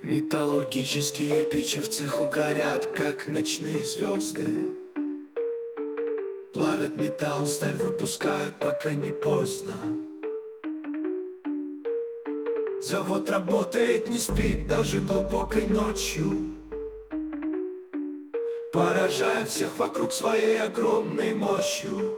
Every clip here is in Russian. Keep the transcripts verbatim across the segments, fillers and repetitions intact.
Металлургические печи в цеху горят, как ночные звезды. Плавят металл, сталь выпускают, пока не поздно. Завод работает, не спит даже глубокой ночью, поражая всех вокруг своей огромной мощью.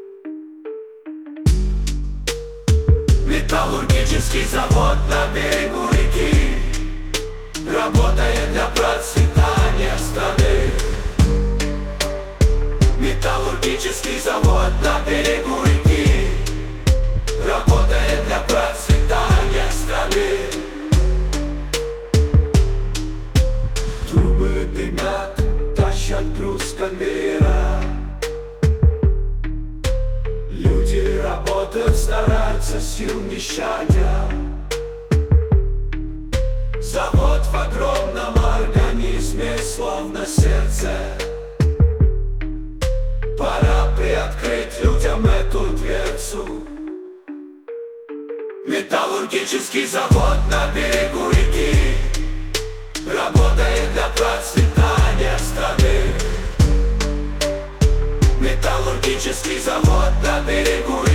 Металлургический завод на берегу реки работает для процветания страны. Металлургический завод на берегу реки работает для процветания страны. Трубы дымят, тащат груз конвейера. Люди работают, стараются, сил не щадя. Завод в огромном организме, словно сердце. Пора приоткрыть людям эту дверцу. Металлургический завод на берегу реки работает для процветания страны. Металлургический завод на берегу реки